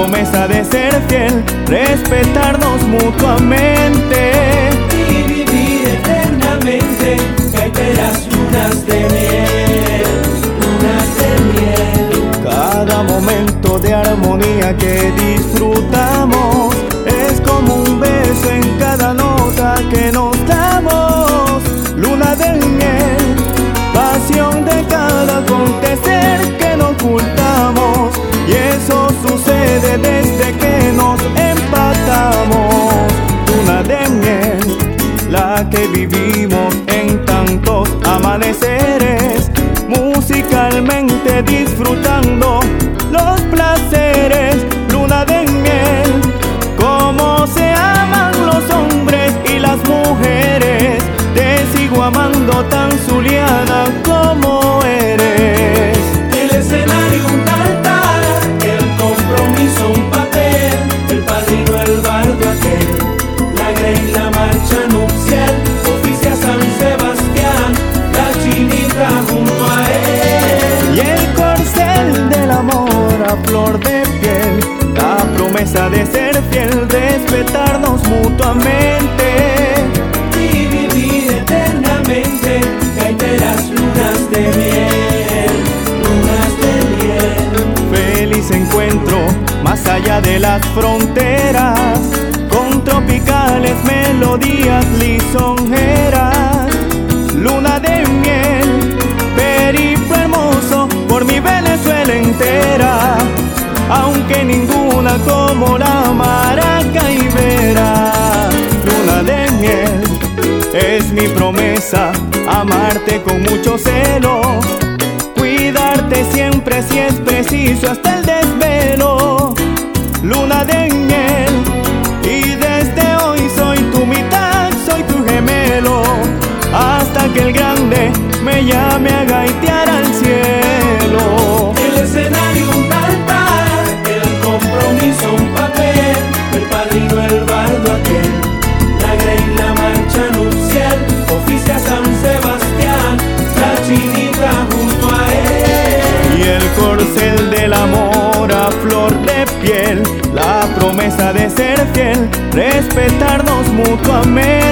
promesa de ser fiel, respetarnos mutuamente y vivir eternamente. Gaiteras, lunas de miel, lunas de miel. Cada momento de armonía que disfrutamos es como un beso en cada nota que nos damos. Luna de miel, pasión de cada acontecer que no ocultamos, y eso sucede desde que nos empatamos. Luna de miel, la que vivimos en tantos amaneceres, musicalmente disfrutando los placeres. Luna de miel, cómo se aman los hombres y las mujeres. Te sigo amando tan zuliana como eres. El escenario un altar, el compromiso un papel, el padrino el bardo aquel, la grey la marcha nupcial, oficia San Sebastián, la chinita junto a él. Y el corcel del amor a flor de piel, la promesa de ser fiel, respetarnos mutuamente Y vivir eternamente. Gaiteras, lunas de miel, lunas de miel. feliz encuentro más allá de las fronteras, con tropicales melodías lisonjeras. Luna de miel, periplo hermoso por mi Venezuela entera, aunque ninguna como la Maracaibera. Luna de miel, es mi promesa amarte con mucho celo, cuidarte siempre si es preciso hasta el desvelo. Luna de miel, y desde hoy soy tu mitad, soy tu gemelo, hasta que el grande me llame a gaitear al cielo. El escenario un altar, el compromiso un papel, el padrino el bardo aquel, la grey la marcha nupcial, oficia San Sebastián, la chinita junto a él. Y el corcel del amor a flor de piel, la promesa de ser fiel, respetarnos mutuamente